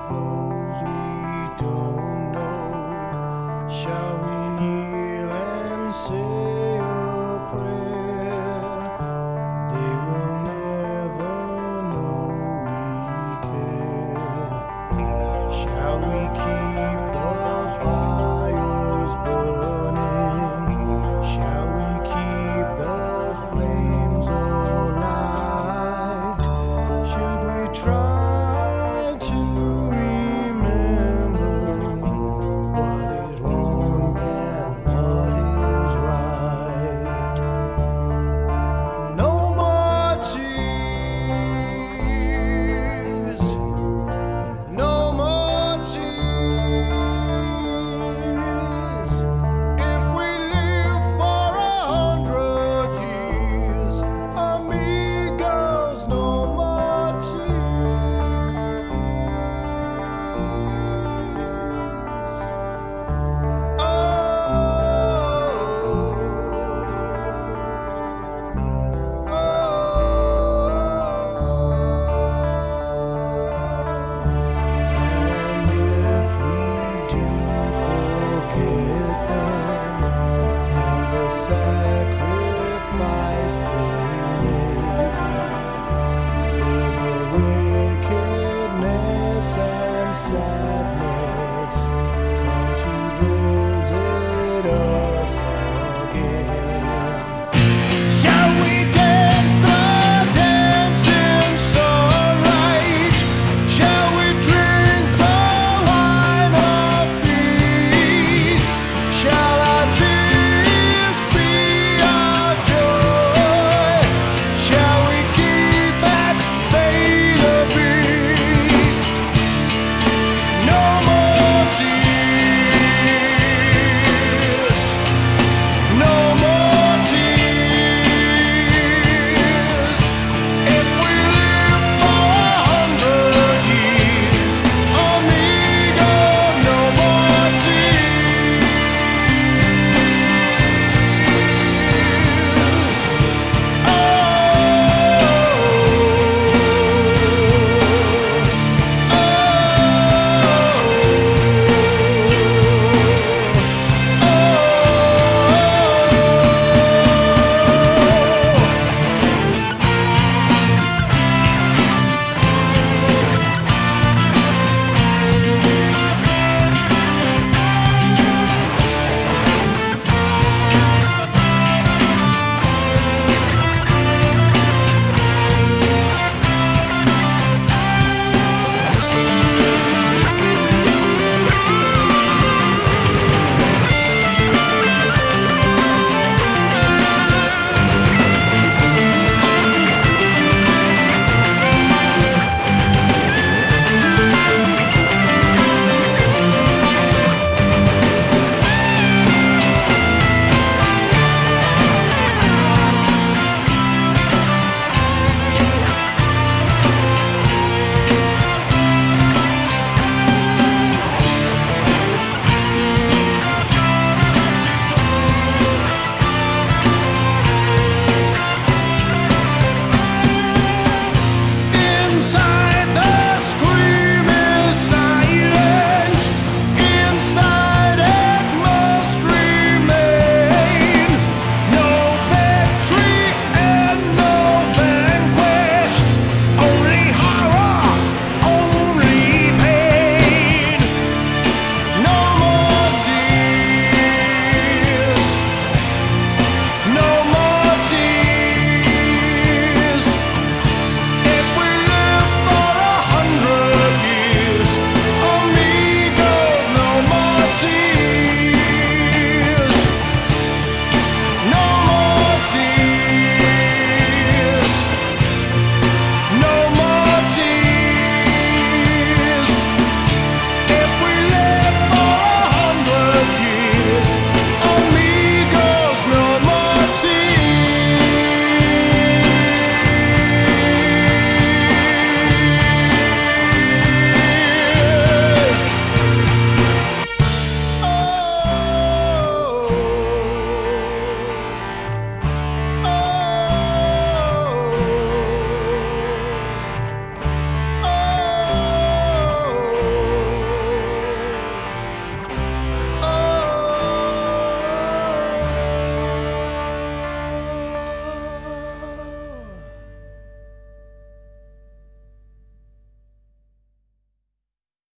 those we don't know, shall we kneel and say a prayer? They will never know we care. Shall we keep the fires burning? Shall we keep the flames alive? Should we try to remember what is wrong and what is right? No more tears, no more tears. If we live for 100 years, amigos, no more tears. And if we do forget them and the sacrifice they made, all the wickedness and sadness